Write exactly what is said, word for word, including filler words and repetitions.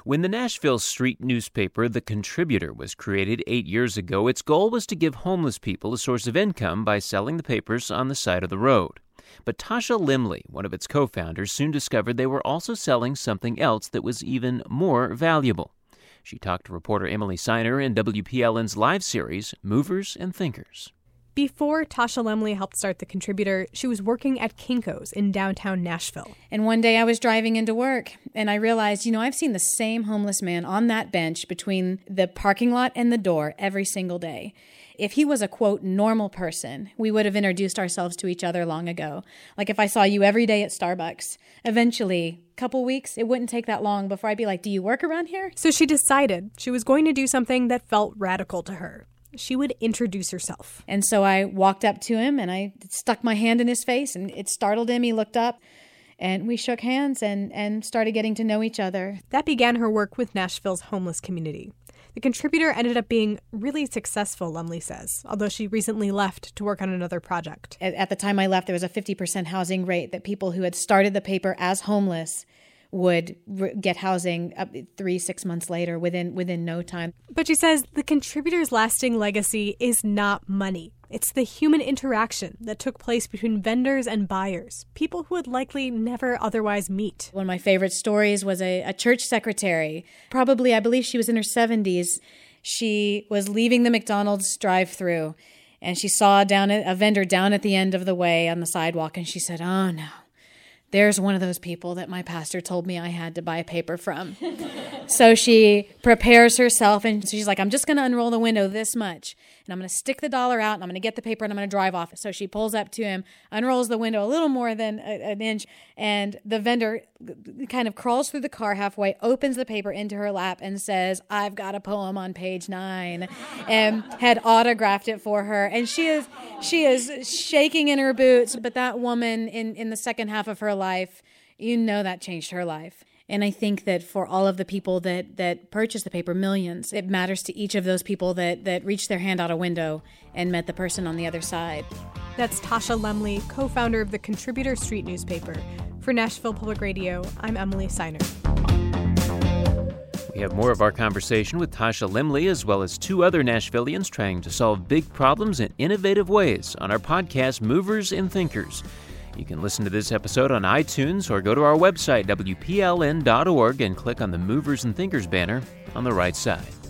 When the Nashville street newspaper The Contributor was created eight years ago, its goal was to give homeless people a source of income by selling the papers on the side of the road. But Tasha Limley, one of its co-founders, soon discovered they were also selling something else that was even more valuable. She talked to reporter Emily Seiner in W P L N's live series, Movers and Thinkers. Before Tasha Limley helped start The Contributor, she was working at Kinko's in downtown Nashville. And one day I was driving into work, and I realized, you know, I've seen the same homeless man on that bench between the parking lot and the door every single day. If he was a, quote, normal person, we would have introduced ourselves to each other long ago. Like if I saw you every day at Starbucks, eventually, a couple weeks, it wouldn't take that long before I'd be like, do you work around here? So she decided she was going to do something that felt radical to her. She would introduce herself. And so I walked up to him and I stuck my hand in his face, and it startled him. He looked up and we shook hands and, and started getting to know each other. That began her work with Nashville's homeless community. The Contributor ended up being really successful, Limley says, although she recently left to work on another project. At, at the time I left, there was a fifty percent housing rate that people who had started the paper as homeless would re- get housing up three, six months later within within no time. But she says The Contributor's lasting legacy is not money. It's the human interaction that took place between vendors and buyers, people who would likely never otherwise meet. One of my favorite stories was a, a church secretary. Probably, I believe she was in her seventies. She was leaving the McDonald's drive-thru, and she saw down at, a vendor down at the end of the way on the sidewalk, and she said, "Oh, no. There's one of those people that my pastor told me I had to buy paper from." So she prepares herself, and she's like, "I'm just going to unroll the window this much, and I'm going to stick the dollar out, and I'm going to get the paper, and I'm going to drive off." So she pulls up to him, unrolls the window a little more than a, an inch, and the vendor kind of crawls through the car halfway, opens the paper into her lap, and says, "I've got a poem on page nine," and had autographed it for her. And she is she is shaking in her boots. But that woman, in, in the second half of her life, you know that changed her life. And I think that for all of the people that, that purchased the paper, millions, it matters to each of those people that, that reached their hand out a window and met the person on the other side. That's Tasha Limley, co-founder of The Contributor street newspaper. For Nashville Public Radio, I'm Emily Seiner. We have more of our conversation with Tasha Limley, as well as two other Nashvillians trying to solve big problems in innovative ways, on our podcast, Movers and Thinkers. You can listen to this episode on iTunes or go to our website, W P L N dot org, and click on the Movers and Thinkers banner on the right side.